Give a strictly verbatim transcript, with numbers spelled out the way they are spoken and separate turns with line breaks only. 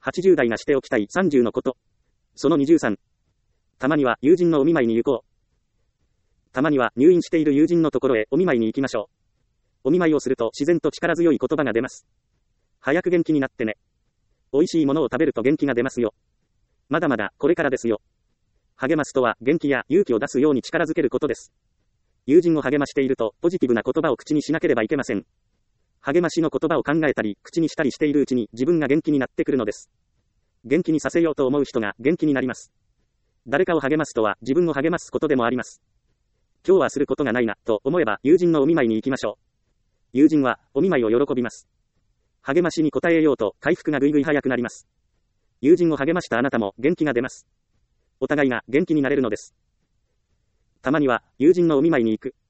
はちじゅう代がしておきたいさんじゅうのこと。そのにじゅうさん。たまには友人のお見舞いに行こう。たまには入院している友人のところへお見舞いに行きましょう。お見舞いをすると自然と力強い言葉が出ます。早く元気になってね。美味しいものを食べると元気が出ますよ。まだまだこれからですよ。励ますとは元気や勇気を出すように力づけることです。友人を励ましているとポジティブな言葉を口にしなければいけません。励ましの言葉を考えたり口にしたりしているうちに自分が元気になってくるのです。元気にさせようと思う人が元気になります。誰かを励ますとは自分を励ますことでもあります。今日はすることがないなと思えば友人のお見舞いに行きましょう。友人はお見舞いを喜びます。励ましに応えようと回復がぐいぐい早くなります。友人を励ましたあなたも元気が出ます。お互いが元気になれるのです。たまには友人のお見舞いに行く。